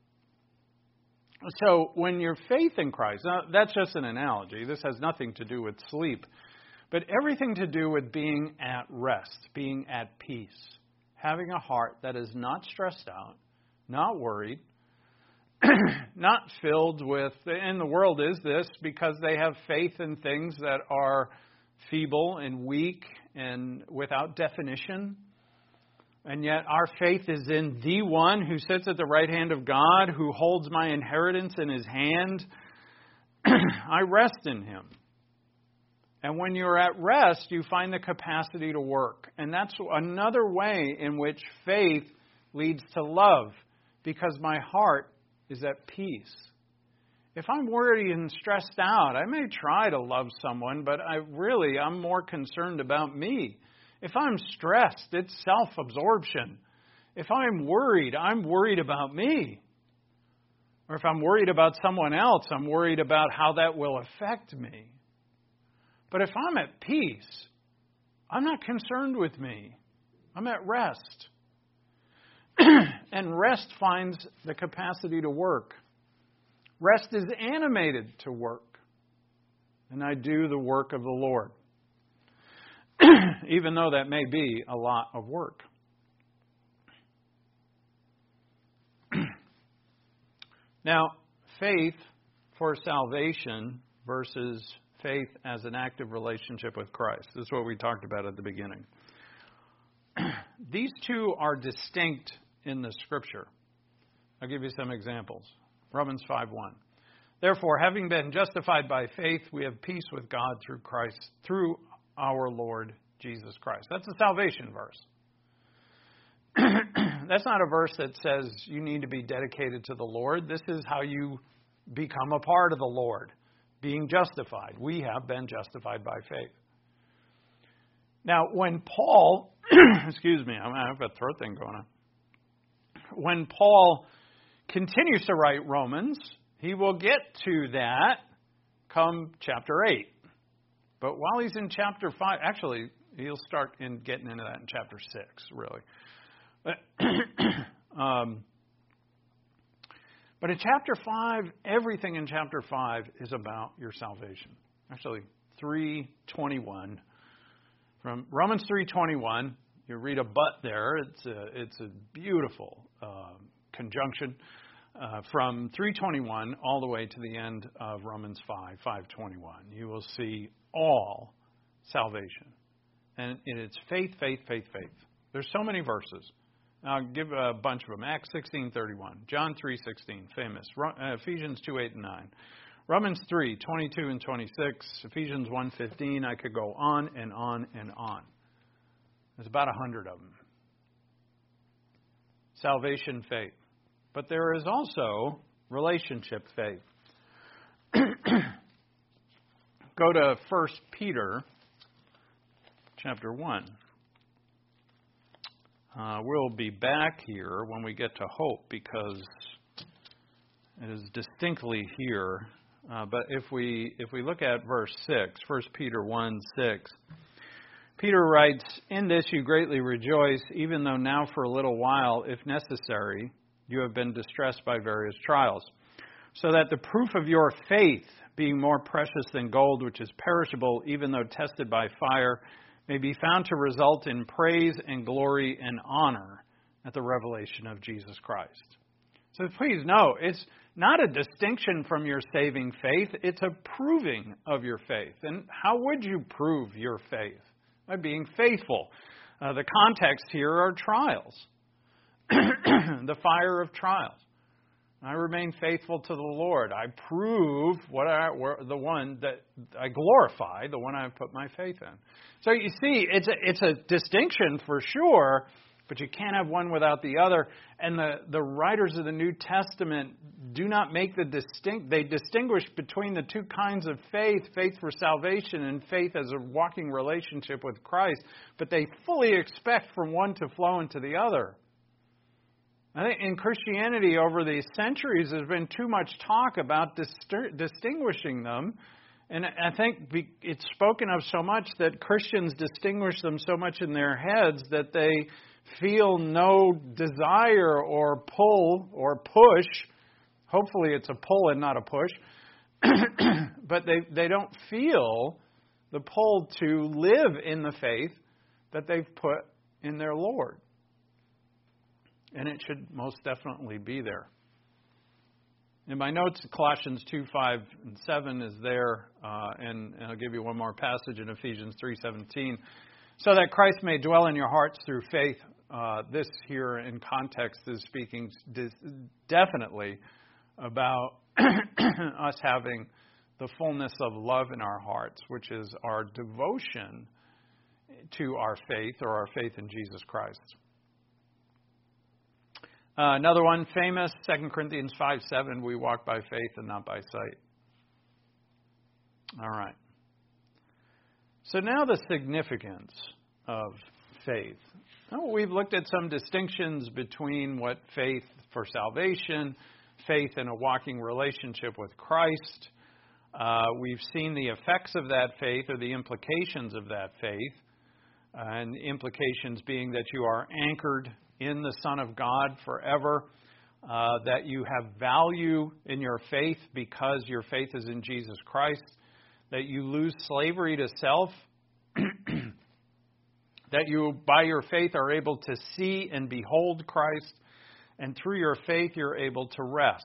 Speaker 1: So when your faith in Christ, now that's just an analogy. This has nothing to do with sleep, but everything to do with being at rest, being at peace, having a heart that is not stressed out, not worried, not filled with, and the world is this because they have faith in things that are feeble and weak and without definition. And yet our faith is in the one who sits at the right hand of God, who holds my inheritance in His hand. I rest in Him. And when you're at rest, you find the capacity to work. And that's another way in which faith leads to love, because my heart is at peace. If I'm worried and stressed out, I may try to love someone, but I really, I'm more concerned about me. If I'm stressed, it's self-absorption. If I'm worried, I'm worried about me. Or if I'm worried about someone else, I'm worried about how that will affect me. But if I'm at peace, I'm not concerned with me. I'm at rest. And rest finds the capacity to work. Rest is animated to work. And I do the work of the Lord. Even though that may be a lot of work. Now, faith for salvation versus faith as an active relationship with Christ. This is what we talked about at the beginning. These two are distinct in the Scripture. I'll give you some examples. Romans five one. Therefore, having been justified by faith, we have peace with God through Christ, through our Lord Jesus Christ. That's a salvation verse. That's not a verse that says you need to be dedicated to the Lord. This is how you become a part of the Lord, being justified. We have been justified by faith. Now, when Paul, excuse me, I have a throat thing going on. When Paul continues to write Romans, he will get to that come chapter eight. But while he's in chapter five, actually, he'll start in getting into that in chapter six, really. But, um, but in chapter five, everything in chapter five is about your salvation. Actually, three twenty-one. From Romans three twenty-one, you read a but there. It's a, it's a beautiful uh, conjunction. Uh, from three twenty-one all the way to the end of Romans five, five twenty-one. You will see all salvation. And it's faith, faith, faith, faith. There's so many verses. I'll give a bunch of them. Acts sixteen thirty-one, John three sixteen, famous. Uh, Ephesians two eight and nine. Romans three twenty-two and twenty-six. Ephesians one fifteen. I could go on and on and on. There's about a hundred of them. Salvation, faith. But there is also relationship faith. Go to First Peter chapter one. Uh, we'll be back here when we get to hope because it is distinctly here. Uh, but if we if we look at verse six, First Peter one six, Peter writes, "In this you greatly rejoice, even though now for a little while, if necessary, you have been distressed by various trials, so that the proof of your faith, being more precious than gold, which is perishable, even though tested by fire, may be found to result in praise and glory and honor at the revelation of Jesus Christ." So please know, it's not a distinction from your saving faith. It's a proving of your faith. And how would you prove your faith? By being faithful. Uh, the context here are trials. The fire of trials. I remain faithful to the Lord. I prove what I, the one that I glorify, the one I have put my faith in. So you see, it's a, it's a distinction for sure, but you can't have one without the other. And the, the writers of the New Testament do not make the distinct. They distinguish between the two kinds of faith, faith for salvation and faith as a walking relationship with Christ. But they fully expect from one to flow into the other. I think in Christianity over the centuries, there's been too much talk about dis- distinguishing them. And I think it's spoken of so much that Christians distinguish them so much in their heads that they feel no desire or pull or push. Hopefully it's a pull and not a push. But they, they don't feel the pull to live in the faith that they've put in their Lord. And it should most definitely be there. In my notes, Colossians two, five, and seven is there. Uh, and, and I'll give you one more passage in Ephesians three seventeen. So that Christ may dwell in your hearts through faith. Uh, this here in context is speaking definitely about us having the fullness of love in our hearts, which is our devotion to our faith or our faith in Jesus Christ. Uh, another one, famous, Second Corinthians five seven, we walk by faith and not by sight. All right. So now the significance of faith. Now we've looked at some distinctions between what faith for salvation, faith in a walking relationship with Christ. Uh, we've seen the effects of that faith or the implications of that faith. Uh, and the implications being that you are anchored in the Son of God forever, uh, that you have value in your faith because your faith is in Jesus Christ, that you lose slavery to self, that you, by your faith, are able to see and behold Christ, and through your faith, you're able to rest.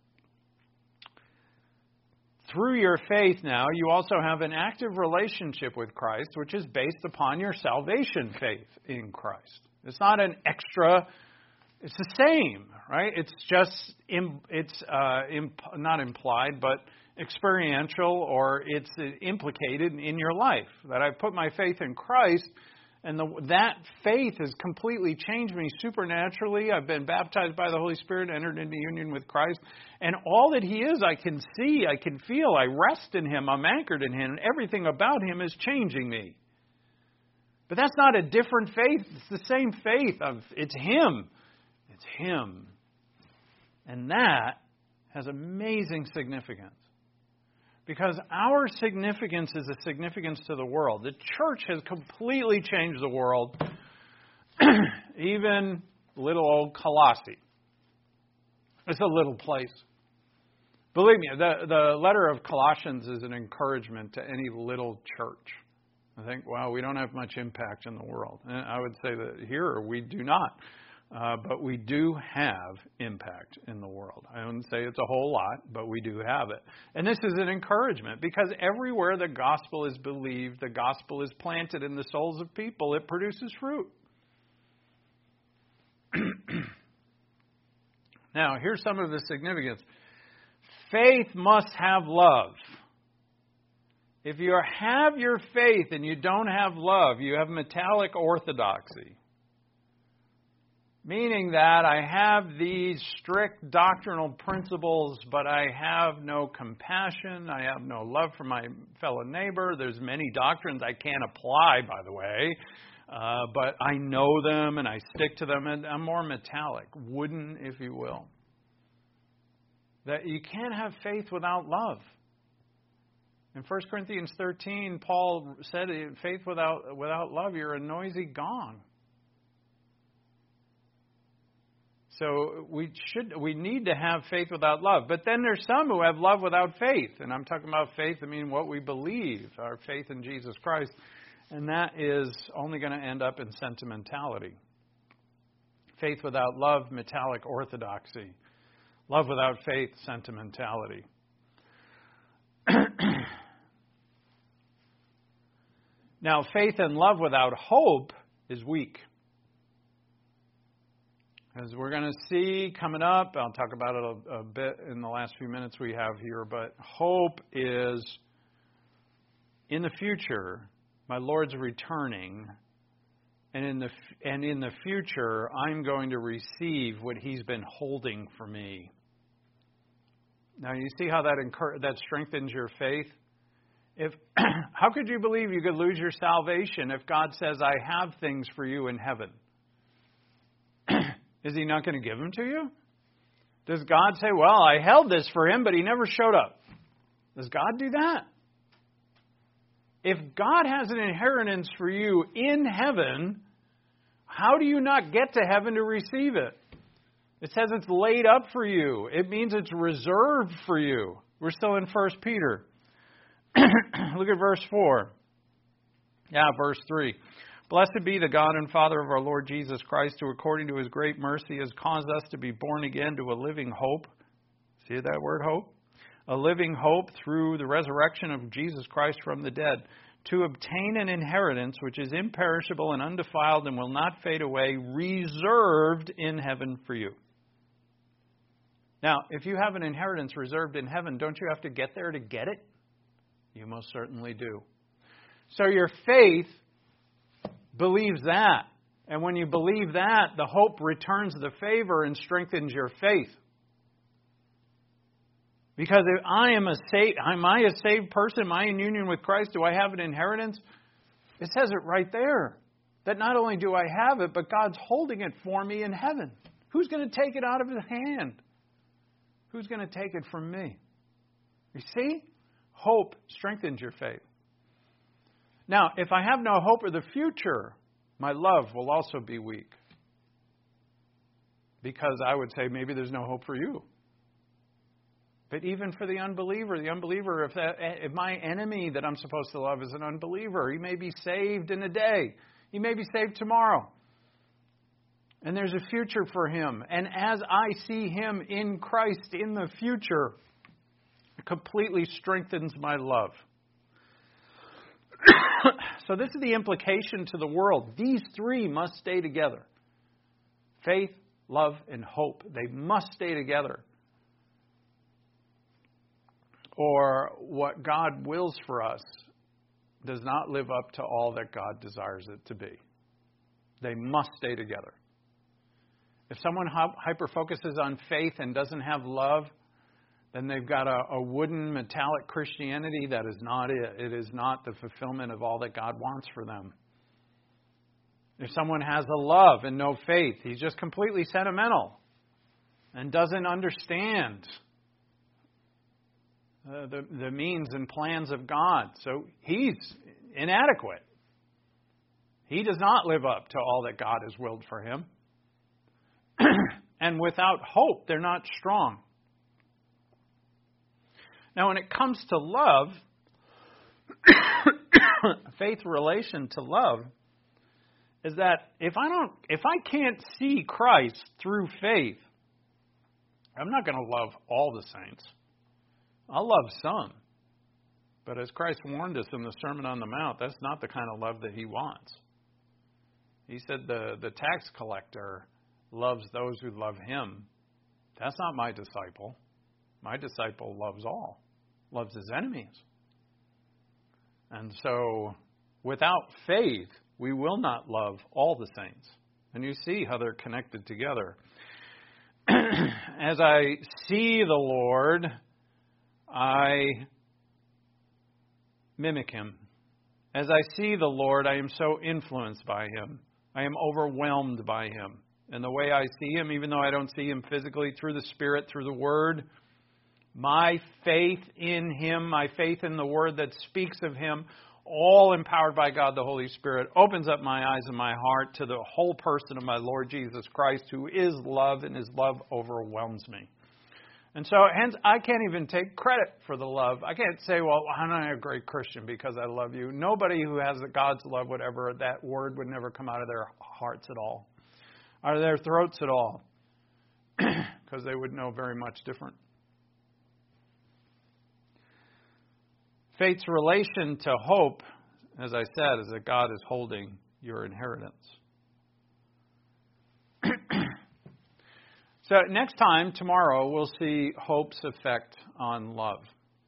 Speaker 1: Through your faith now, you also have an active relationship with Christ, which is based upon your salvation faith in Christ. It's not an extra, it's the same, right? It's just, it's uh, imp, not implied, but experiential, or it's implicated in your life. That I put my faith in Christ, and the, that faith has completely changed me supernaturally. I've been baptized by the Holy Spirit, entered into union with Christ. And all that He is, I can see, I can feel. I rest in Him. I'm anchored in Him. And everything about Him is changing me. But that's not a different faith. It's the same faith. Of It's Him. It's Him. And that has amazing significance. Because our significance is a significance to the world. The church has completely changed the world. Even little old Colossae. It's a little place. Believe me, the, the letter of Colossians is an encouragement to any little church. I think, well, we don't have much impact in the world. And I would say that here we do not. Uh, but we do have impact in the world. I wouldn't say it's a whole lot, but we do have it. And this is an encouragement, because everywhere the gospel is believed, the gospel is planted in the souls of people, it produces fruit. Now, here's some of the significance. Faith must have love. If you have your faith and you don't have love, you have metallic orthodoxy. Meaning that I have these strict doctrinal principles, but I have no compassion. I have no love for my fellow neighbor. There's many doctrines I can't apply, by the way. Uh, but I know them and I stick to them. And I'm more metallic, wooden, if you will. That you can't have faith without love. In First Corinthians thirteen, Paul said, faith without, without love, you're a noisy gong. So we should, we need to have faith without love. But then there's some who have love without faith. And I'm talking about faith, I mean what we believe, our faith in Jesus Christ. And that is only going to end up in sentimentality. Faith without love, metallic orthodoxy. Love without faith, sentimentality. Now, faith and love without hope is weak. As we're going to see coming up, I'll talk about it a, a bit in the last few minutes we have here, but hope is in the future, my Lord's returning, and in the and in the future, I'm going to receive what He's been holding for me. Now, you see how that incur- that strengthens your faith? If how could you believe you could lose your salvation if God says, I have things for you in heaven? Is He not going to give them to you? Does God say, well, I held this for him, but he never showed up? Does God do that? If God has an inheritance for you in heaven, how do you not get to heaven to receive it? It says it's laid up for you. It means it's reserved for you. We're still in First Peter. Look at verse four. Yeah, verse three. Blessed be the God and Father of our Lord Jesus Christ, who according to His great mercy has caused us to be born again to a living hope. See that word, hope? A living hope through the resurrection of Jesus Christ from the dead, to obtain an inheritance which is imperishable and undefiled and will not fade away, reserved in heaven for you. Now, if you have an inheritance reserved in heaven, don't you have to get there to get it? You most certainly do. So your faith believes that. And when you believe that, the hope returns the favor and strengthens your faith. Because if I am a saved, am I a saved person? Am I in union with Christ? Do I have an inheritance? It says it right there. That not only do I have it, but God's holding it for me in heaven. Who's going to take it out of His hand? Who's going to take it from me? You see? Hope strengthens your faith. Now, if I have no hope of the future, my love will also be weak. Because I would say maybe there's no hope for you. But even for the unbeliever, the unbeliever, if, that, if my enemy that I'm supposed to love is an unbeliever, he may be saved in a day. He may be saved tomorrow. And there's a future for him. And as I see him in Christ in the future, it completely strengthens my love. So this is the implication to the world. These three must stay together. Faith, love, and hope. They must stay together. Or what God wills for us does not live up to all that God desires it to be. They must stay together. If someone hyper-focuses on faith and doesn't have love, then they've got a, a wooden, metallic Christianity that is not it. It is not the fulfillment of all that God wants for them. If someone has a love and no faith, he's just completely sentimental and doesn't understand uh, the, the means and plans of God. So he's inadequate. He does not live up to all that God has willed for him. And without hope, they're not strong. Now, when it comes to love, faith relation to love, is that if I don't, if I can't see Christ through faith, I'm not going to love all the saints. I'll love some. But as Christ warned us in the Sermon on the Mount, that's not the kind of love that he wants. He said the, the tax collector loves those who love him. That's not my disciple. My disciple loves all, loves his enemies. And so, without faith, we will not love all the saints. And you see how they're connected together. As I see the Lord, I mimic him. As I see the Lord, I am so influenced by him. I am overwhelmed by him. And the way I see him, even though I don't see him physically, through the Spirit, through the Word, my faith in him, my faith in the Word that speaks of him, all empowered by God the Holy Spirit, opens up my eyes and my heart to the whole person of my Lord Jesus Christ, who is love, and his love overwhelms me. And so, hence, I can't even take credit for the love. I can't say, well, I'm not a great Christian because I love you. Nobody who has God's love, whatever, that word would never come out of their hearts at all, out of their throats at all, because they would know very much different. Faith's relation to hope, as I said, is that God is holding your inheritance. So next time, tomorrow, we'll see hope's effect on love.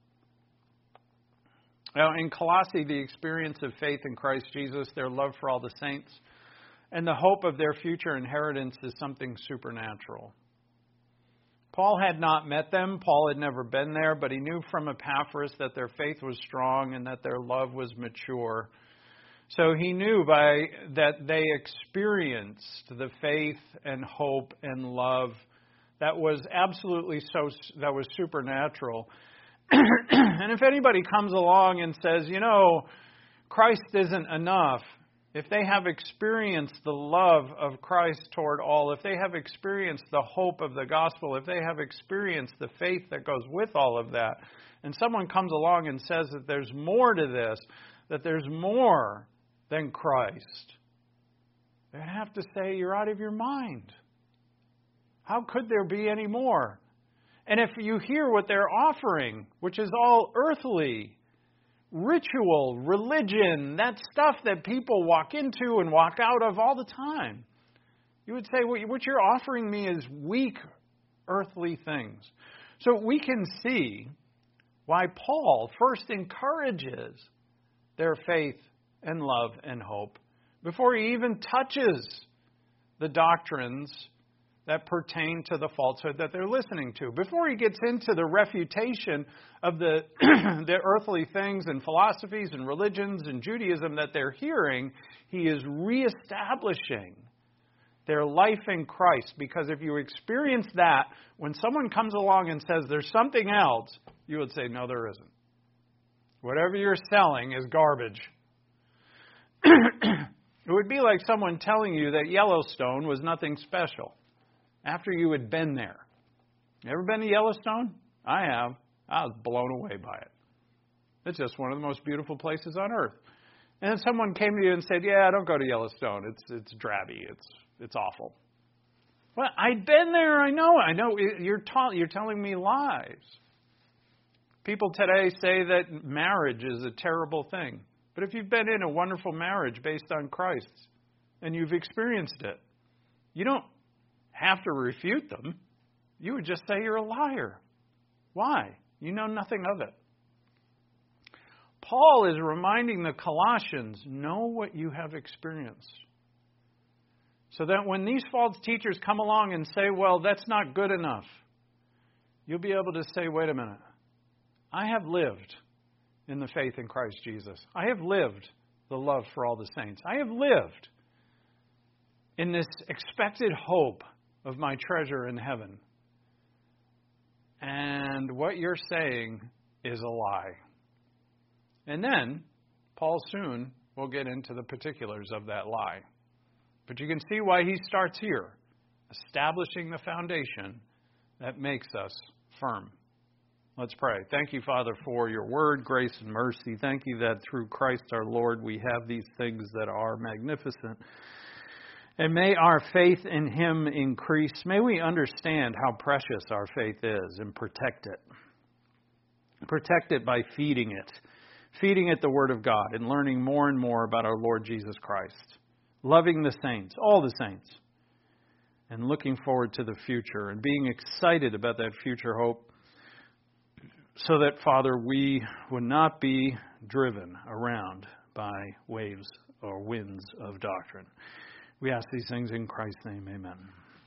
Speaker 1: Now, in Colossae, the experience of faith in Christ Jesus, their love for all the saints, and the hope of their future inheritance is something supernatural. Paul had not met them. Paul had never been there, but he knew from Epaphras that their faith was strong and that their love was mature. So he knew by that they experienced the faith and hope and love that was absolutely so, that was supernatural. And if anybody comes along and says, you know, Christ isn't enough, if they have experienced the love of Christ toward all, if they have experienced the hope of the gospel, if they have experienced the faith that goes with all of that, and someone comes along and says that there's more to this, that there's more than Christ, they have to say, you're out of your mind. How could there be any more? And if you hear what they're offering, which is all earthly, ritual, religion, that stuff that people walk into and walk out of all the time, you would say, what you're offering me is weak earthly things. So we can see why Paul first encourages their faith and love and hope before he even touches the doctrines that pertain to the falsehood that they're listening to. Before he gets into the refutation of the, the earthly things and philosophies and religions and Judaism that they're hearing, he is reestablishing their life in Christ. Because if you experience that, when someone comes along and says there's something else, you would say, no, there isn't. Whatever you're selling is garbage. It would be like someone telling you that Yellowstone was nothing special after you had been there. You ever been to Yellowstone? I have. I was blown away by it. It's just one of the most beautiful places on earth. And then someone came to you and said, yeah, don't go to Yellowstone. It's it's drabby. It's it's awful. Well, I'd been there. I know. I know. You're, ta- you're telling me lies. People today say that marriage is a terrible thing. But if you've been in a wonderful marriage based on Christ and you've experienced it, you don't have to refute them. You would just say you're a liar. Why? You know nothing of it. Paul is reminding the Colossians, know what you have experienced. So that when these false teachers come along and say, well, that's not good enough, you'll be able to say, wait a minute. I have lived in the faith in Christ Jesus. I have lived the love for all the saints. I have lived in this expected hope of my treasure in heaven. And what you're saying is a lie. And then, Paul soon will get into the particulars of that lie. But you can see why he starts here, establishing the foundation that makes us firm. Let's pray. Thank you, Father, for your word, grace, and mercy. Thank you that through Christ our Lord we have these things that are magnificent. And may our faith in Him increase. May we understand how precious our faith is and protect it. Protect it by feeding it. Feeding it the Word of God and learning more and more about our Lord Jesus Christ. Loving the saints, all the saints. And looking forward to the future and being excited about that future hope. So that, Father, we would not be driven around by waves or winds of doctrine. We ask these things in Christ's name. Amen.